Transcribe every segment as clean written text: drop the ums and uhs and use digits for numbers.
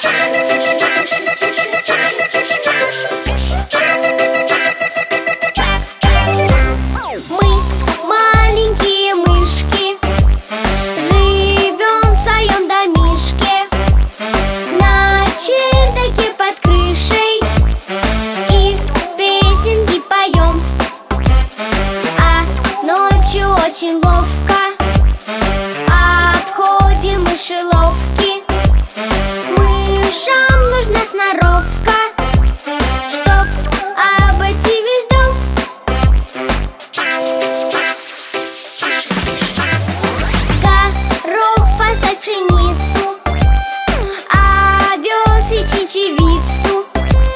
Очень ловко обходим мышеловки. Мышам нужна сноровка, чтоб обойти весь дом. Горох посадь, пшеницу, овес и чечевицу.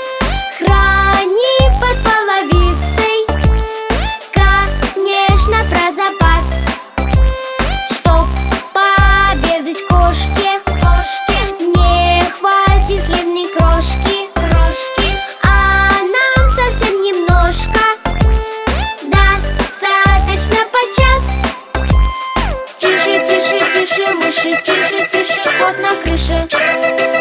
Храни под половицей, конечно, про запас. Не хватит хлебной крошки, а нам совсем немножко, достаточно подчас. Тише, тише, тише, мыши, тише, тише, кот на крыше.